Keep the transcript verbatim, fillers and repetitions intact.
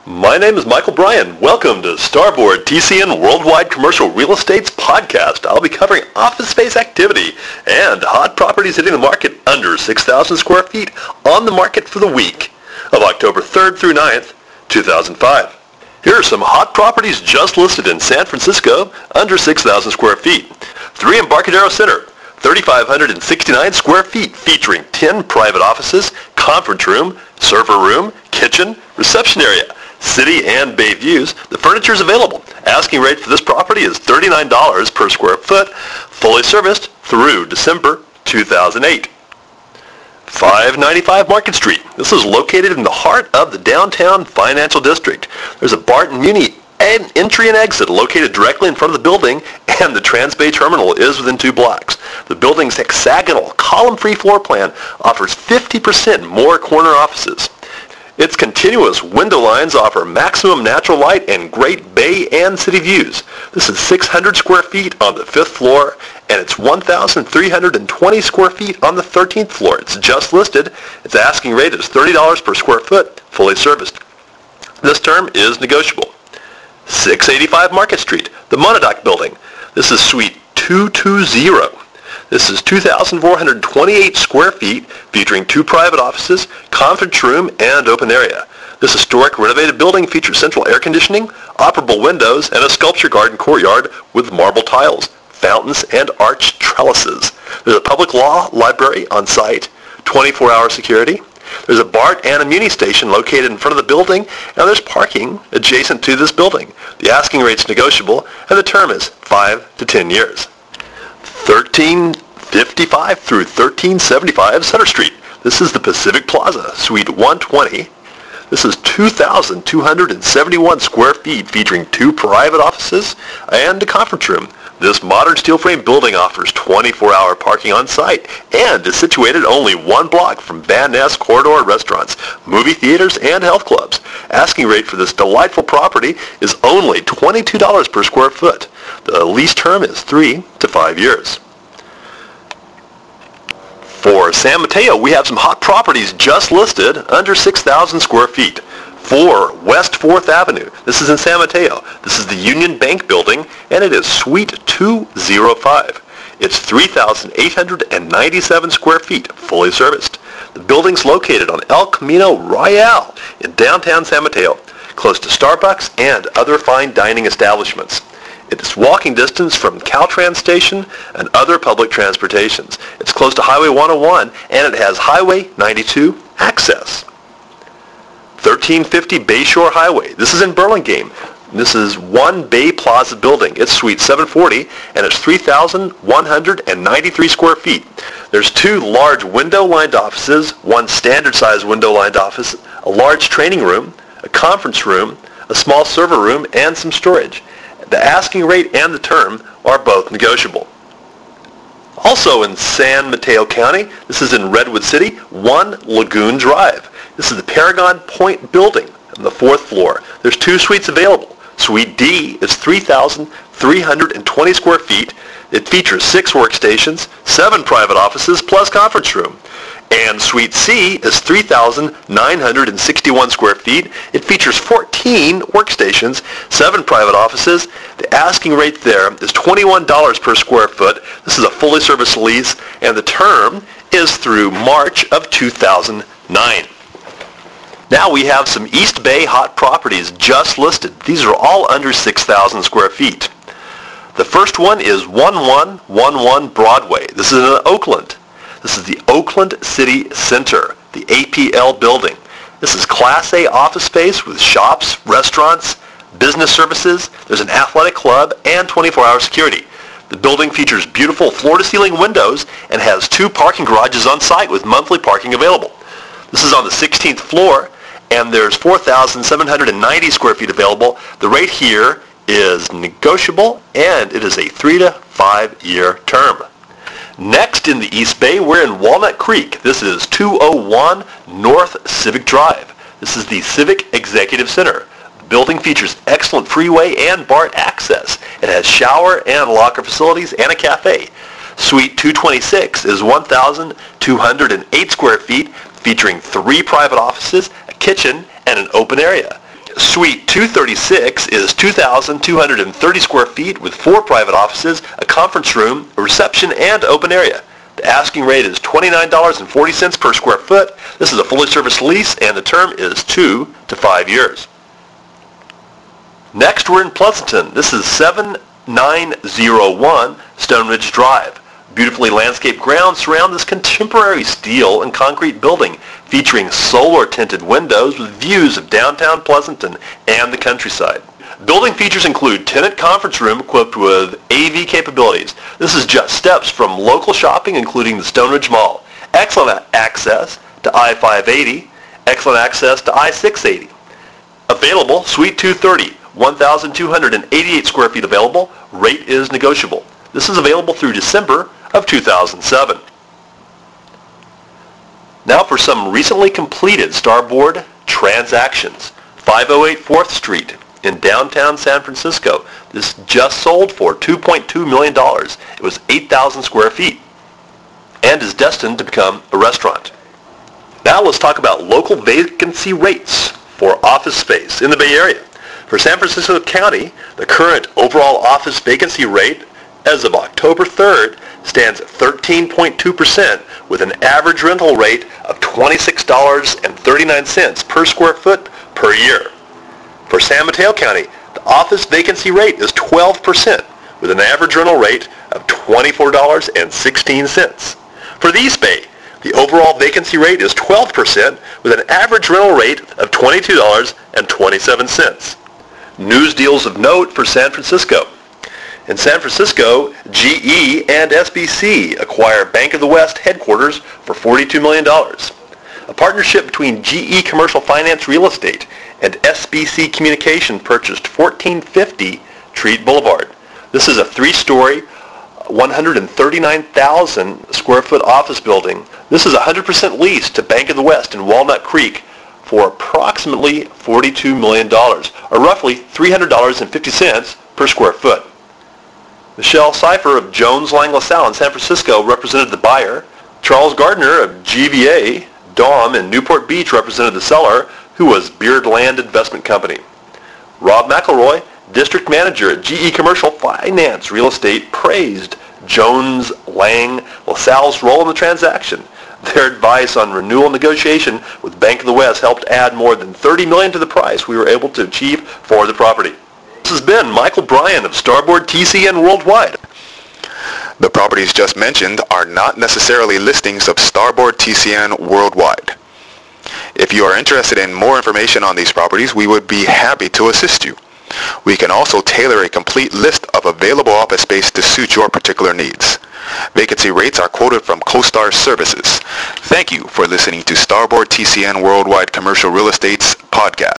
My name is Michael Bryan. Welcome to Starboard T C N Worldwide Commercial Real Estate's podcast. I'll be covering office space activity and hot properties hitting the market under six thousand square feet on the market for the week of October third through ninth, two thousand five. Here are some hot properties just listed in San Francisco under six thousand square feet. Three Embarcadero Center, three thousand five hundred sixty-nine square feet, featuring ten private offices, conference room, server room, kitchen, reception area, city and bay views. The furniture is available. Asking rate for this property is thirty-nine dollars per square foot, fully serviced through December two thousand eight. five ninety-five Market Street. This is located in the heart of the downtown financial district. There's a Barton Muni entry and exit located directly in front of the building, and the Transbay Terminal is within two blocks. The building's hexagonal, column-free floor plan offers fifty percent more corner offices. Its continuous window lines offer maximum natural light and great bay and city views. This is six hundred square feet on the fifth floor, and it's one thousand three hundred twenty square feet on the thirteenth floor. It's just listed. Its asking rate is thirty dollars per square foot, fully serviced. This term is negotiable. six eighty-five Market Street, the Monodoc Building. This is Suite two twenty. This is two thousand four hundred twenty-eight square feet, featuring two private offices, conference room, and open area. This historic renovated building features central air conditioning, operable windows, and a sculpture garden courtyard with marble tiles, fountains, and arched trellises. There's a public law library on site, twenty-four hour security. There's a BART and a Muni station located in front of the building, and there's parking adjacent to this building. The asking rate's negotiable, and the term is five to ten years. thirteen fifty-five through thirteen seventy-five Sutter Street. This is the Pacific Plaza, Suite one twenty. This is two thousand two hundred seventy-one square feet, featuring two private offices and a conference room. This modern steel frame building offers twenty-four hour parking on site and is situated only one block from Van Ness corridor restaurants, movie theaters, and health clubs. Asking rate for this delightful property is only twenty-two dollars per square foot. The lease term is three to five years. For San Mateo, we have some hot properties just listed under six thousand square feet. For West fourth Avenue, this is in San Mateo. This is the Union Bank Building, and it is Suite two oh five. It's three thousand eight hundred ninety-seven square feet, fully serviced. The building's located on El Camino Royale in downtown San Mateo, close to Starbucks and other fine dining establishments. It is walking distance from Caltrans station and other public transportations. It's close to Highway one oh one, and it has Highway ninety-two access. thirteen fifty Bayshore Highway. This is in Burlingame. This is One Bay Plaza Building. It's Suite seven forty, and it's three thousand one hundred ninety-three square feet. There's two large window-lined offices, one standard-sized window-lined office, a large training room, a conference room, a small server room, and some storage. The asking rate and the term are both negotiable. Also in San Mateo County, this is in Redwood City, One Lagoon Drive. This is the Paragon Point Building on the fourth floor. There's two suites available. Suite D is three thousand three hundred twenty square feet. It features six workstations, seven private offices, plus conference room. And Suite C is three thousand nine hundred sixty-one square feet. It features fourteen workstations, seven private offices. The asking rate there is twenty-one dollars per square foot. This is a fully serviced lease, and the term is through March of two thousand nine. Now we have some East Bay hot properties just listed. These are all under six thousand square feet. The first one is one one one one Broadway. This is in Oakland. This is the Oakland City Center, the A P L building. This is Class A office space with shops, restaurants, business services. There's an athletic club and twenty-four hour security. The building features beautiful floor-to-ceiling windows and has two parking garages on site with monthly parking available. This is on the sixteenth floor, and there's four thousand seven hundred ninety square feet available. The rate here is negotiable, and it is a three to five year term. Next in the East Bay, we're in Walnut Creek. This is two oh one North Civic Drive. This is the Civic Executive Center. The building features excellent freeway and BART access. It has shower and locker facilities and a cafe. Suite two twenty-six is one thousand two hundred eight square feet, featuring three private offices, a kitchen, and an open area. Suite two thirty-six is two thousand two hundred thirty square feet with four private offices, a conference room, a reception, and open area. The asking rate is twenty-nine dollars and forty cents per square foot. This is a fully serviced lease, and the term is two to five years. Next, we're in Pleasanton. This is seven nine zero one Stone Ridge Drive. Beautifully landscaped grounds surround this contemporary steel and concrete building, featuring solar-tinted windows with views of downtown Pleasanton and the countryside. Building features include tenant conference room equipped with A V capabilities. This is just steps from local shopping, including the Stone Ridge Mall. Excellent access to I five eighty, excellent access to I six eighty. Available, Suite two thirty, one thousand two hundred eighty-eight square feet available. Rate is negotiable. This is available through December of two thousand seven. Now for some recently completed Starboard transactions. five oh eight fourth Street in downtown San Francisco. This just sold for two point two million dollars. It was eight thousand square feet and is destined to become a restaurant. Now let's talk about local vacancy rates for office space in the Bay Area. For San Francisco County, the current overall office vacancy rate as of October third stands at thirteen point two percent with an average rental rate of twenty-six dollars and thirty-nine cents per square foot per year. For San Mateo County, the office vacancy rate is twelve percent with an average rental rate of twenty-four dollars and sixteen cents. For the East Bay, the overall vacancy rate is twelve percent with an average rental rate of twenty-two dollars and twenty-seven cents. News deals of note for San Francisco. In San Francisco, G E and S B C acquire Bank of the West headquarters for forty-two million dollars. A partnership between G E Commercial Finance Real Estate and S B C Communication purchased fourteen fifty Treat Boulevard. This is a three-story, one hundred thirty-nine thousand square foot office building. This is one hundred percent leased to Bank of the West in Walnut Creek for approximately forty-two million dollars, or roughly three hundred dollars and fifty cents per square foot. Michelle Cipher of Jones Lang LaSalle in San Francisco represented the buyer. Charles Gardner of G V A Dom in Newport Beach represented the seller, who was Beard Land Investment Company. Rob McElroy, District Manager at G E Commercial Finance Real Estate, praised Jones Lang LaSalle's role in the transaction. Their advice on renewal negotiation with Bank of the West helped add more than thirty million dollars to the price we were able to achieve for the property. This has been Michael Bryan of Starboard T C N Worldwide. The properties just mentioned are not necessarily listings of Starboard T C N Worldwide. If you are interested in more information on these properties, we would be happy to assist you. We can also tailor a complete list of available office space to suit your particular needs. Vacancy rates are quoted from CoStar Services. Thank you for listening to Starboard T C N Worldwide Commercial Real Estate's podcast.